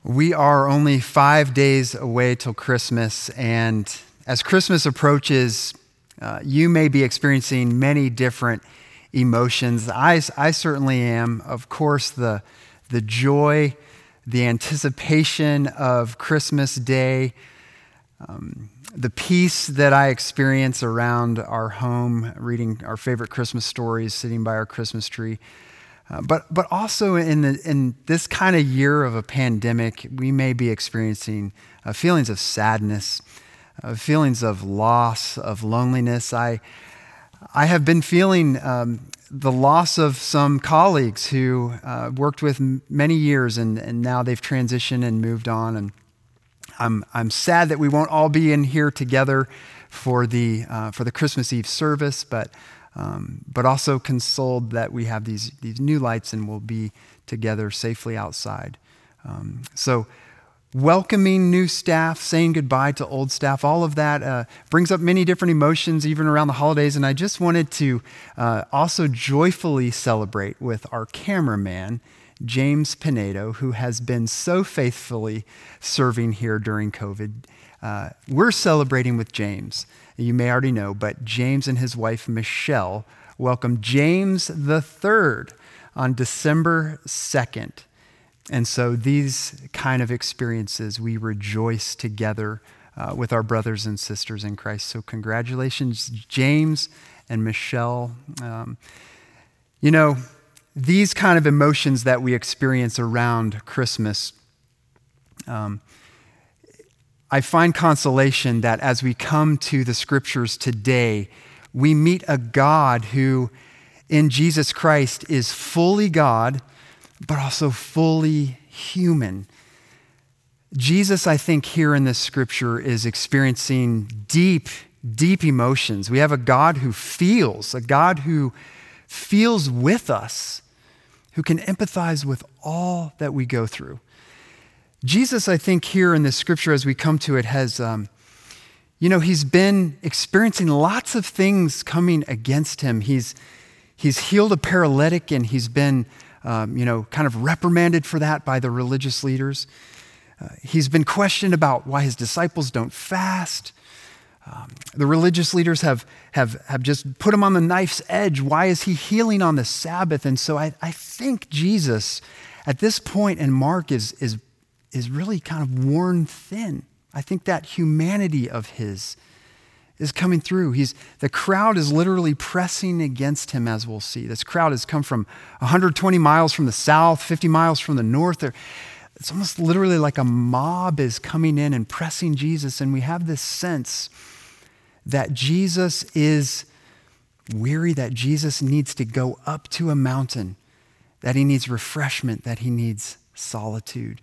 We are only 5 days away till Christmas, and as Christmas approaches, you may be experiencing many different emotions. I certainly am. Of course, the joy, the anticipation of Christmas Day, the peace that I experience around our home, reading our favorite Christmas stories, sitting by our Christmas tree. But also in this kind of year of a pandemic, we may be experiencing feelings of sadness, feelings of loss, of loneliness. I have been feeling the loss of some colleagues who worked with many years, and now they've transitioned and moved on. And I'm sad that we won't all be in here together for the Christmas Eve service, but also consoled that we have these new lights and we'll be together safely outside. So welcoming new staff, saying goodbye to old staff, all of that brings up many different emotions even around the holidays. And I just wanted to also joyfully celebrate with our cameraman, James Pinedo, who has been so faithfully serving here during COVID. We're celebrating with James. You may already know, but James and his wife, Michelle, welcomed James the Third on December 2nd. And so these kind of experiences, we rejoice together with our brothers and sisters in Christ. So congratulations, James and Michelle. These kind of emotions that we experience around Christmas, I find consolation that as we come to the scriptures today, we meet a God who in Jesus Christ is fully God, but also fully human. Jesus, I think, here in this scripture is experiencing deep, deep emotions. We have a God who feels with us, who can empathize with all that we go through. Jesus, I think, here in this scripture, as we come to it, has, he's been experiencing lots of things coming against him. He's healed a paralytic, and he's been, kind of reprimanded for that by the religious leaders. He's been questioned about why his disciples don't fast. The religious leaders have just put him on the knife's edge. Why is he healing on the Sabbath? And so I think Jesus, at this point in Mark, is really kind of worn thin. I think that humanity of his is coming through. The crowd is literally pressing against him, as we'll see. This crowd has come from 120 miles from the south, 50 miles from the north. It's almost literally like a mob is coming in and pressing Jesus, and we have this sense that Jesus is weary, that Jesus needs to go up to a mountain, that he needs refreshment, that he needs solitude.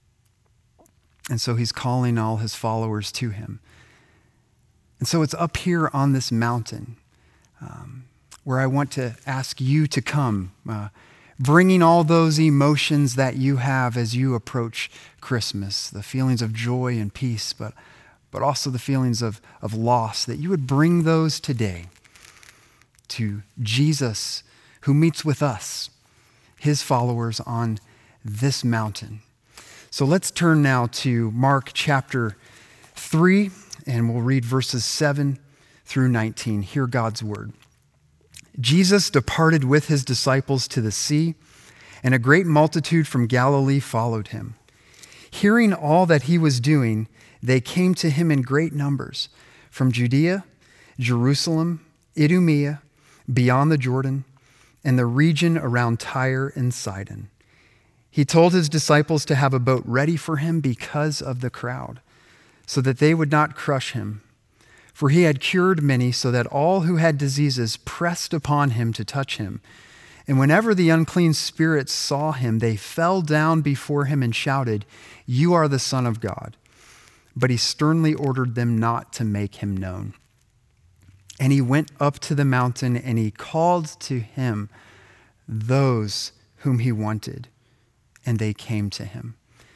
And so he's calling all his followers to him. And so it's up here on this mountain where I want to ask you to come, bringing all those emotions that you have as you approach Christmas, the feelings of joy and peace, but also the feelings of loss, that you would bring those today to Jesus, who meets with us, his followers, on this mountain. So let's turn now to Mark chapter 3, and we'll read verses 7 through 19. Hear God's word. Jesus departed with his disciples to the sea, and a great multitude from Galilee followed him. Hearing all that he was doing, they came to him in great numbers from Judea, Jerusalem, Idumea, beyond the Jordan, and the region around Tyre and Sidon. He told his disciples to have a boat ready for him because of the crowd, so that they would not crush him. For he had cured many, so that all who had diseases pressed upon him to touch him. And whenever the unclean spirits saw him, they fell down before him and shouted, "You are the Son of God." But he sternly ordered them not to make him known. And he went up to the mountain, and he called to him those whom he wanted, and they came to him.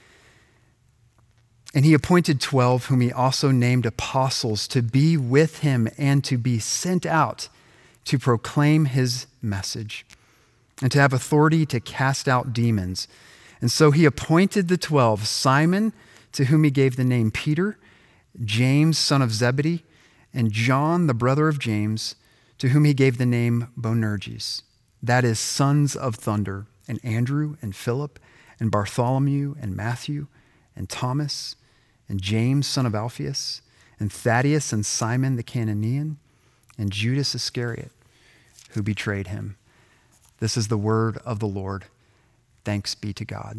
And he appointed 12, whom he also named apostles, to be with him and to be sent out to proclaim his message and to have authority to cast out demons. And so he appointed the 12, Simon, to whom he gave the name Peter, James, son of Zebedee, and John, the brother of James, to whom he gave the name Boanerges, that is, sons of thunder, and Andrew, and Philip, and Bartholomew, and Matthew, and Thomas, and James, son of Alphaeus, and Thaddeus, and Simon the Cananean, and Judas Iscariot, who betrayed him. This is the word of the Lord. Thanks be to God.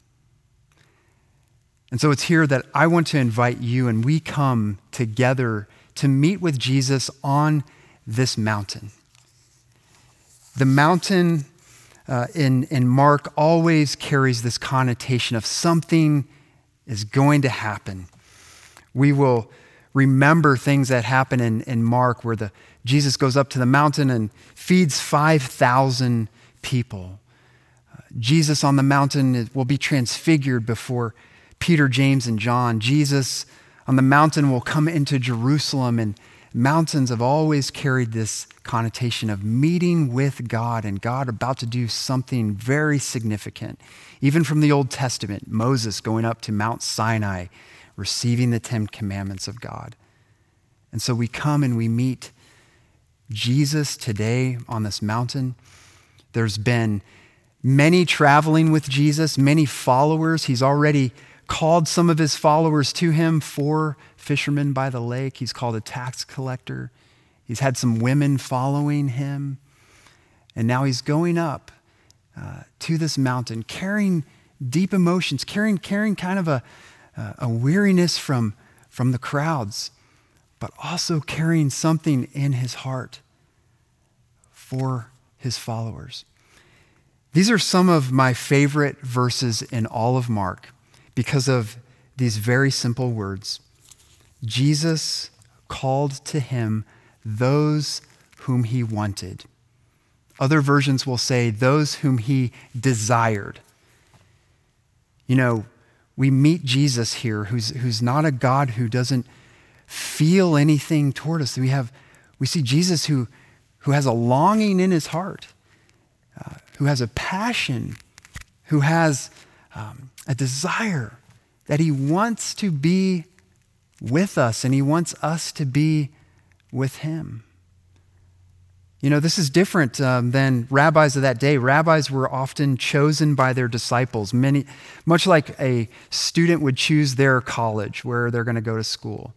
And so it's here that I want to invite you, and we come together to meet with Jesus on this mountain. The mountain in Mark always carries this connotation of something is going to happen. We will remember things that happen in Mark where Jesus goes up to the mountain and feeds 5,000 people. Jesus on the mountain will be transfigured before Peter, James, and John. Jesus on the mountain will come into Jerusalem, and mountains have always carried this connotation of meeting with God and God about to do something very significant. Even from the Old Testament, Moses going up to Mount Sinai, receiving the 10 commandments of God. And so we come and we meet Jesus today on this mountain. There's been many traveling with Jesus, many followers. He's already called some of his followers to him, 4 fishermen by the lake. He's called a tax collector. He's had some women following him. And now he's going up to this mountain, carrying deep emotions, carrying kind of a weariness from the crowds, but also carrying something in his heart for his followers. These are some of my favorite verses in all of Mark because of these very simple words. Jesus called to him those whom he wanted. Other versions will say those whom he desired. You know, we meet Jesus here who's not a God who doesn't feel anything toward us. We see Jesus who has a longing in his heart, who has a passion, who has a desire that he wants to be with us and he wants us to be with him. You know, this is different than rabbis of that day. Rabbis were often chosen by their disciples, much like a student would choose their college where they're going to go to school.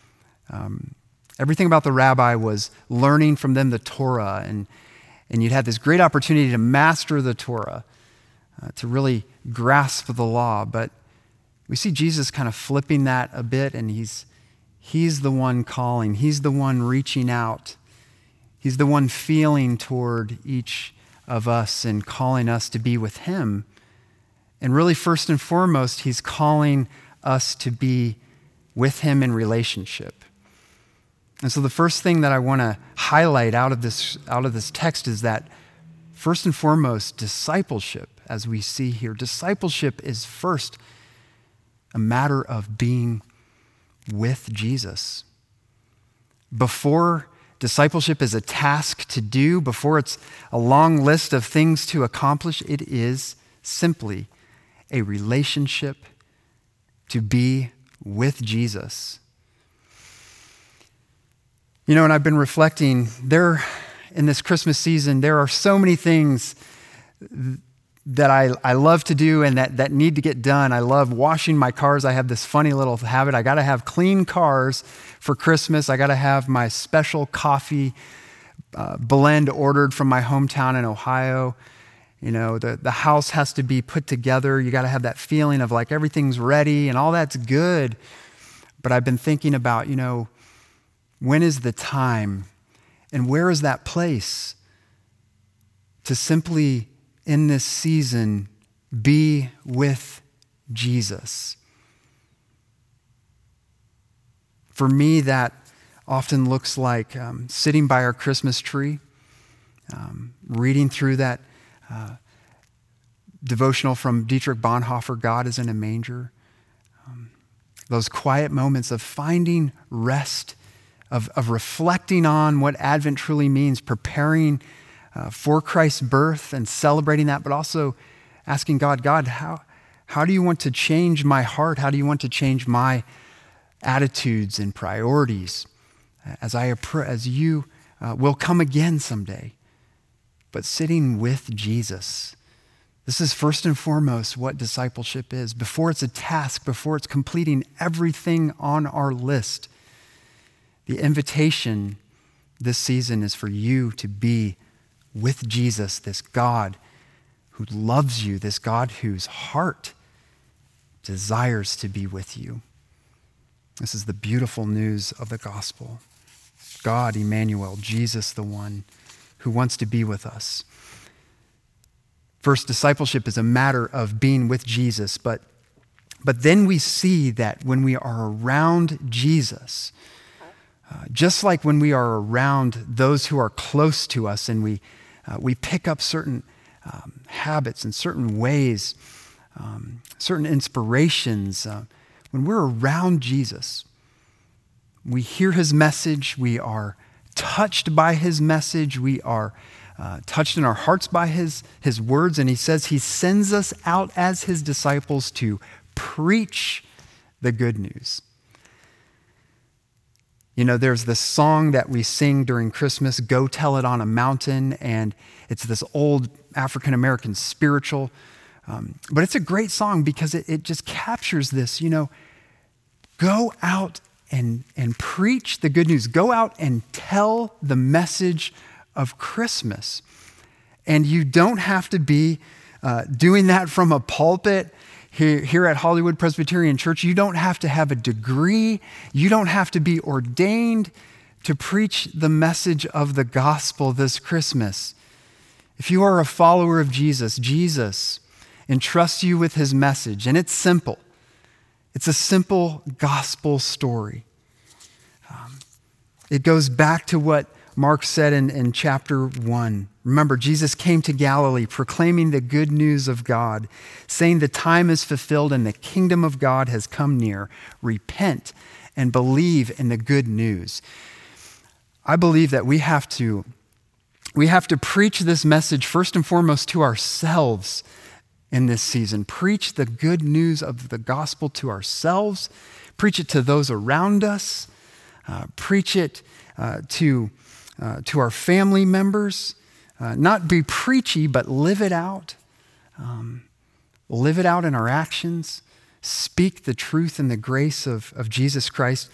Everything about the rabbi was learning from them the Torah, and you'd have this great opportunity to master the Torah, to really grasp the law. But we see Jesus kind of flipping that a bit, and he's the one calling. He's the one reaching out. He's the one feeling toward each of us and calling us to be with him. And really, first and foremost, he's calling us to be with him in relationship. And so the first thing that I want to highlight out of this text is that, first and foremost, discipleship, as we see here, discipleship is first a matter of being with Jesus. Before discipleship is a task to do, before it's a long list of things to accomplish, it is simply a relationship to be with Jesus. You know, and I've been reflecting, in this Christmas season, there are so many things that I love to do and that need to get done. I love washing my cars. I have this funny little habit. I got to have clean cars for Christmas. I got to have my special coffee blend ordered from my hometown in Ohio. You know, the house has to be put together. You got to have that feeling of like everything's ready and all that's good. But I've been thinking about, you know, when is the time and where is that place to simply in this season be with Jesus? For me, that often looks like sitting by our Christmas tree, reading through that devotional from Dietrich Bonhoeffer, God is in a Manger. Those quiet moments of finding rest, of reflecting on what Advent truly means, preparing for Christ's birth and celebrating that, but also asking God, How do you want to change my heart? How do you want to change my attitudes and priorities as you will come again someday? But sitting with Jesus. This is first and foremost what discipleship is. Before it's a task, before it's completing everything on our list, the invitation this season is for you to be with Jesus, this God who loves you, this God whose heart desires to be with you. This is the beautiful news of the gospel. God, Emmanuel, Jesus, the one who wants to be with us. First, discipleship is a matter of being with Jesus, but then we see that when we are around Jesus, just like when we are around those who are close to us and we pick up certain habits and certain ways, certain inspirations, when we're around Jesus, we hear his message, we are touched by his message, we are touched in our hearts by his words, and he says he sends us out as his disciples to preach the good news. You know, there's this song that we sing during Christmas, Go Tell It on a Mountain, and it's this old African-American spiritual, but it's a great song because it just captures this, go out and preach the good news. Go out and tell the message of Christmas. And you don't have to be doing that from a pulpit here at Hollywood Presbyterian Church. You don't have to have a degree. You don't have to be ordained to preach the message of the gospel this Christmas. If you are a follower of Jesus, Jesus entrusts you with his message, and it's simple. It's a simple gospel story. It goes back to what Mark said in chapter 1. Remember, Jesus came to Galilee proclaiming the good news of God, saying the time is fulfilled and the kingdom of God has come near. Repent and believe in the good news. I believe that we have to preach this message first and foremost to ourselves in this season. Preach the good news of the gospel to ourselves. Preach it to those around us. Preach it to our family members. Not be preachy, but live it out. Live it out in our actions. Speak the truth and the grace of Jesus Christ.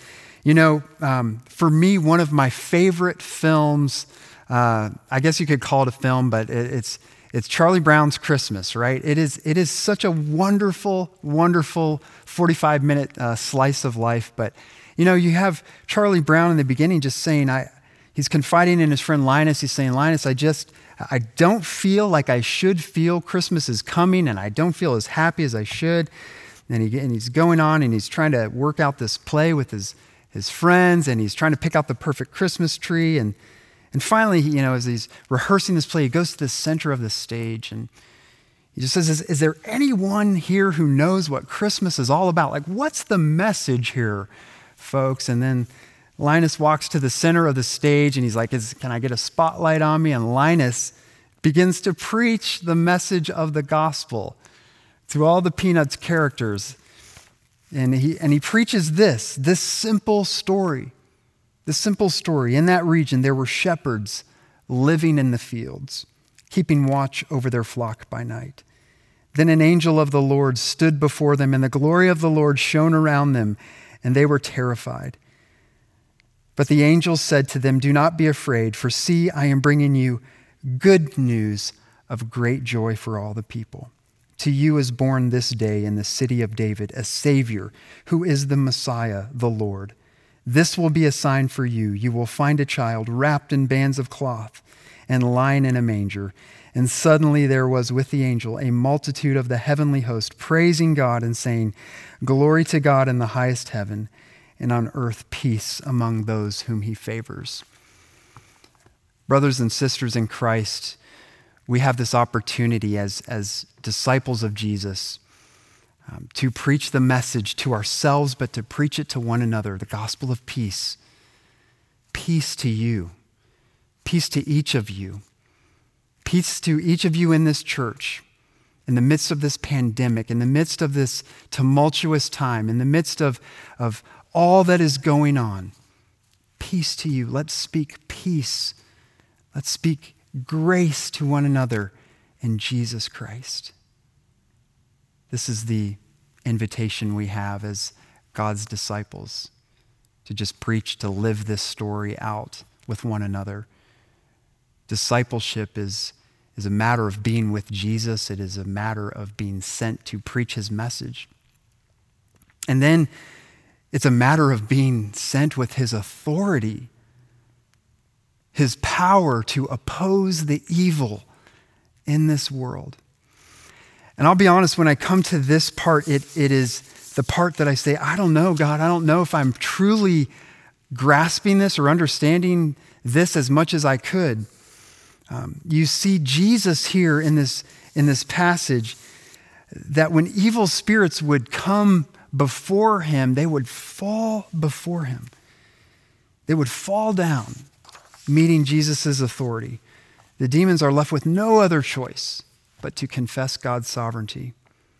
For me, one of my favorite films, I guess you could call it a film, but it's Charlie Brown's Christmas, right? It is such a wonderful, wonderful 45-minute slice of life. But, you have Charlie Brown in the beginning just saying, he's confiding in his friend Linus. He's saying, Linus, I don't feel like I should feel. Christmas is coming, and I don't feel as happy as I should. And he's going on, and he's trying to work out this play with his friends, and he's trying to pick out the perfect Christmas tree. And finally, as he's rehearsing this play, he goes to the center of the stage, and he just says, is there anyone here who knows what Christmas is all about? Like, what's the message here, folks? And then Linus walks to the center of the stage, and he's like, can I get a spotlight on me? And Linus begins to preach the message of the gospel through all the Peanuts characters. And he preaches this simple story. The simple story. In that region, there were shepherds living in the fields, keeping watch over their flock by night. Then an angel of the Lord stood before them, and the glory of the Lord shone around them, and they were terrified. But the angel said to them, do not be afraid, for see, I am bringing you good news of great joy for all the people. To you is born this day in the city of David a Savior, who is the Messiah, the Lord. This will be a sign for you. You will find a child wrapped in bands of cloth and lying in a manger. And suddenly there was with the angel a multitude of the heavenly host praising God and saying, glory to God in the highest heaven, and on earth peace among those whom he favors. Brothers and sisters in Christ, we have this opportunity as disciples of Jesus to preach the message to ourselves, but to preach it to one another, the gospel of peace. Peace to you. Peace to each of you. Peace to each of you in this church. in the midst of this pandemic, in the midst of this tumultuous time, in the midst of all that is going on, peace to you. Let's speak peace. Let's speak grace to one another in Jesus Christ. This is the invitation we have as God's disciples, to just preach, to live this story out with one another. Discipleship is a matter of being with Jesus. It is a matter of being sent to preach his message. And then it's a matter of being sent with his authority, his power to oppose the evil in this world. And I'll be honest, when I come to this part, it is the part that I say, I don't know, God. I don't know if I'm truly grasping this or understanding this as much as I could. You see Jesus here in this passage, that when evil spirits would come before him, they would fall before him. They would fall down, meeting Jesus' authority. The demons are left with no other choice but to confess God's sovereignty.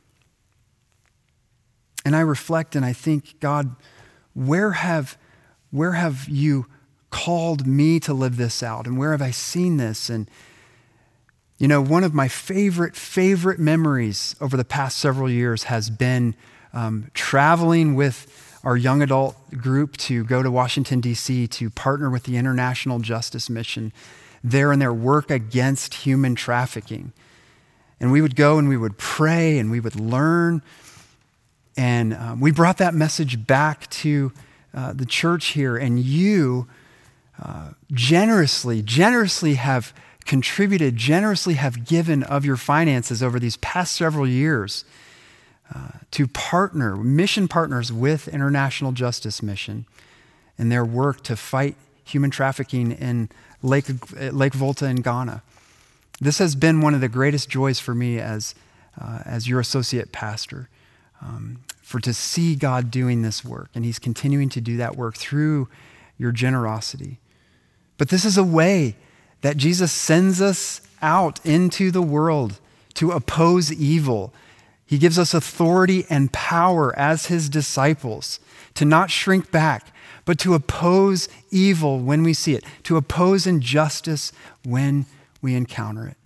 And I reflect and I think, God, where have you called me to live this out? And where have I seen this? And, one of my favorite memories over the past several years has been traveling with our young adult group to go to Washington, D.C. to partner with the International Justice Mission there in their work against human trafficking. And we would go and we would pray and we would learn. And we brought that message back to the church here. And you generously have contributed, generously have given of your finances over these past several years to partner, mission partners with International Justice Mission in their work to fight human trafficking in Lake Volta in Ghana. This has been one of the greatest joys for me as your associate pastor, for to see God doing this work, and he's continuing to do that work through your generosity. But this is a way that Jesus sends us out into the world to oppose evil. He gives us authority and power as his disciples to not shrink back, but to oppose evil when we see it, to oppose injustice when we encounter it.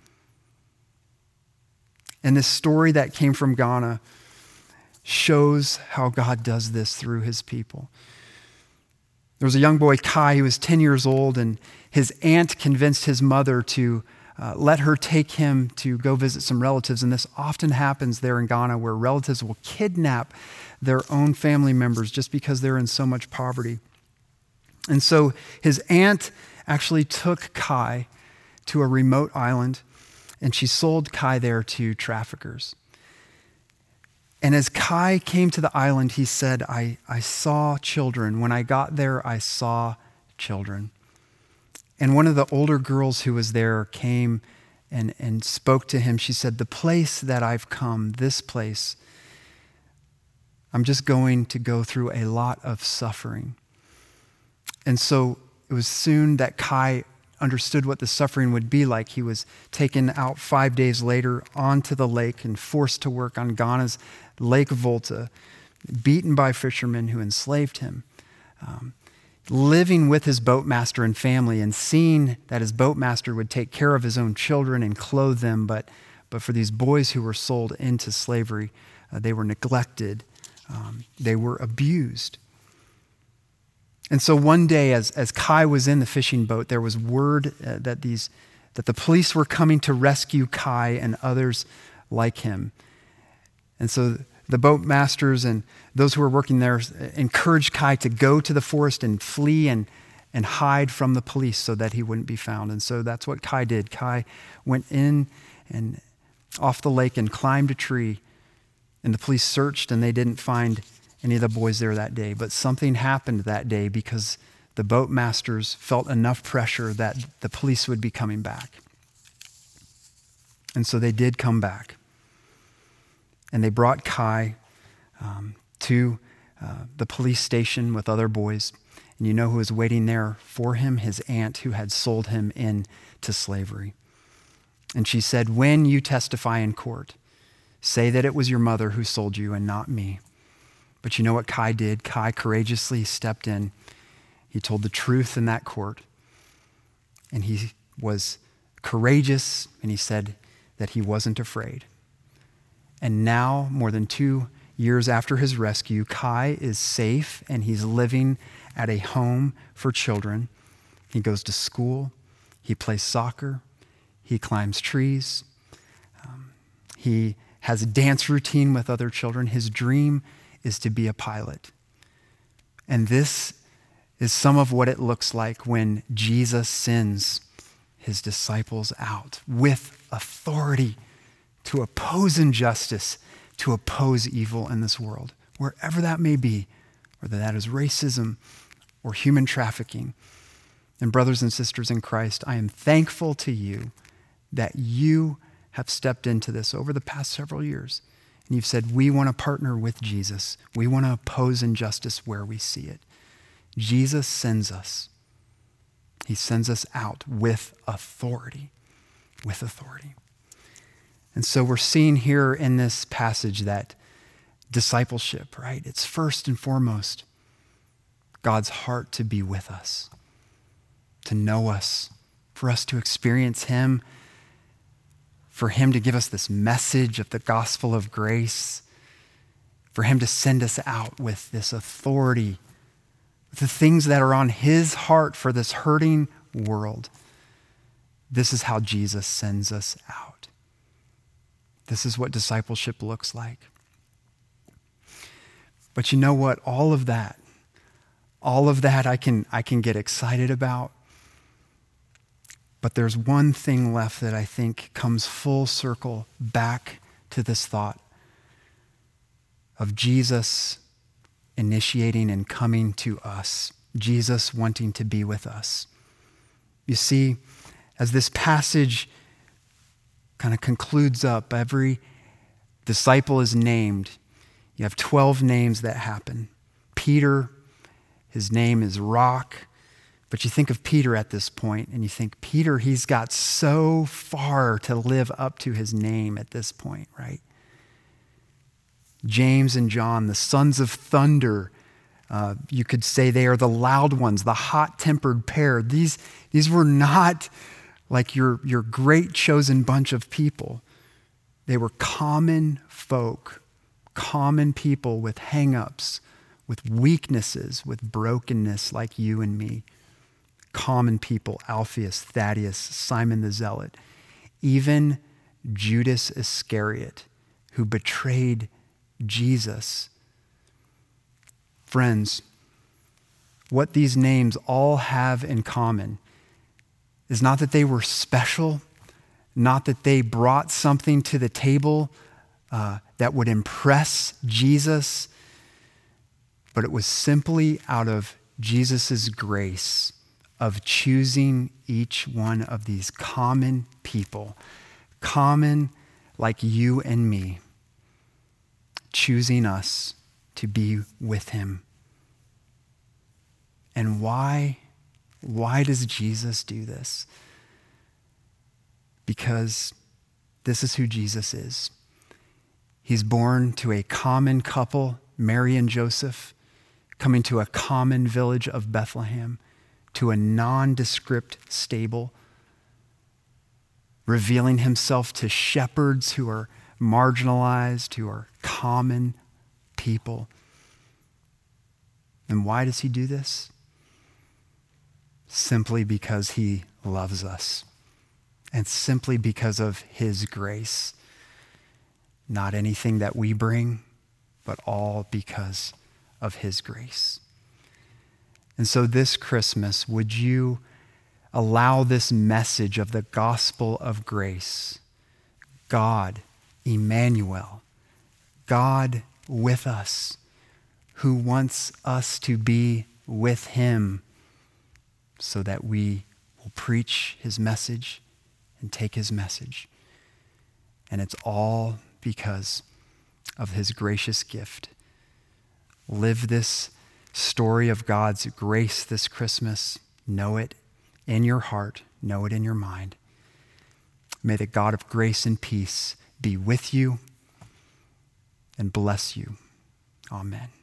And this story that came from Ghana shows how God does this through his people. There was a young boy, Kai, who was 10 years old, and his aunt convinced his mother to let her take him to go visit some relatives. And this often happens there in Ghana, where relatives will kidnap their own family members just because they're in so much poverty. And so his aunt actually took Kai to a remote island, and she sold Kai there to traffickers. And as Kai came to the island, he said, I saw children. When I got there, I saw children. And one of the older girls who was there came and spoke to him. She said, the place that I've come, this place, I'm just going to go through a lot of suffering. And so it was soon that Kai understood what the suffering would be like. He was taken out 5 days later onto the lake and forced to work on Ghana's Lake Volta, beaten by fishermen who enslaved him, living with his boatmaster and family, and seeing that his boatmaster would take care of his own children and clothe them, but for these boys who were sold into slavery, they were neglected, they were abused. And so one day, as Kai was in the fishing boat, there was word that the police were coming to rescue Kai and others like him. And so the boatmasters and those who were working there encouraged Kai to go to the forest and flee and hide from the police so that he wouldn't be found. And so that's what Kai did. Kai went in and off the lake and climbed a tree, and the police searched and they didn't find any of the boys there that day. But something happened that day because the boatmasters felt enough pressure that the police would be coming back. And so they did come back. And they brought Kai to the police station with other boys. And you know who was waiting there for him? His aunt, who had sold him into slavery. And she said, when you testify in court, Say that it was your mother who sold you and not me. But you know what Kai did? Kai courageously stepped in. He told the truth in that court. And he was courageous, and he said that he wasn't afraid. And now, more than 2 years after his rescue, Kai is safe, and he's living at a home for children. He goes to school. He plays soccer. He climbs trees. He has a dance routine with other children. His dream is to be a pilot. And this is some of what it looks like when Jesus sends his disciples out with authority to oppose injustice, to oppose evil in this world, wherever that may be, whether that is racism or human trafficking. And brothers and sisters in Christ, I am thankful to you that you have stepped into this over the past several years. And you've said, we want to partner with Jesus. We want to oppose injustice where we see it. Jesus sends us. He sends us out with authority. With authority. And so we're seeing here in this passage that discipleship, right? It's first and foremost God's heart to be with us, to know us, for us to experience him, for him to give us this message of the gospel of grace, for him to send us out with this authority, the things that are on his heart for this hurting world. This is how Jesus sends us out. This is what discipleship looks like. But you know what? All of that I can get excited about. But there's one thing left that I think comes full circle back to this thought of Jesus initiating and coming to us, Jesus wanting to be with us. You see, as this passage kind of concludes up, every disciple is named. You have 12 names that happen. Peter, his name is Rock. But you think of Peter at this point, and you think, Peter, he's got so far to live up to his name at this point, right? James and John, the sons of thunder, you could say they are the loud ones, the hot-tempered pair. These were not like your great chosen bunch of people. They were common folk, common people with hang-ups, with weaknesses, with brokenness like you and me. Common people, Alphaeus, Thaddeus, Simon the Zealot, even Judas Iscariot, who betrayed Jesus. Friends, what these names all have in common is not that they were special, not that they brought something to the table that would impress Jesus, but it was simply out of Jesus' grace of choosing each one of these common people, common like you and me, choosing us to be with him. And why does Jesus do this? Because this is who Jesus is. He's born to a common couple, Mary and Joseph, coming to a common village of Bethlehem, to a nondescript stable, revealing himself to shepherds who are marginalized, who are common people. And why does he do this? Simply because he loves us, and simply because of his grace. Not anything that we bring, but all because of his grace. And so this Christmas, would you allow this message of the gospel of grace, God, Emmanuel, God with us, who wants us to be with him so that we will preach his message and take his message. And it's all because of his gracious gift. Live this story of God's grace this Christmas. Know it in your heart. Know it in your mind. May the God of grace and peace be with you and bless you. Amen.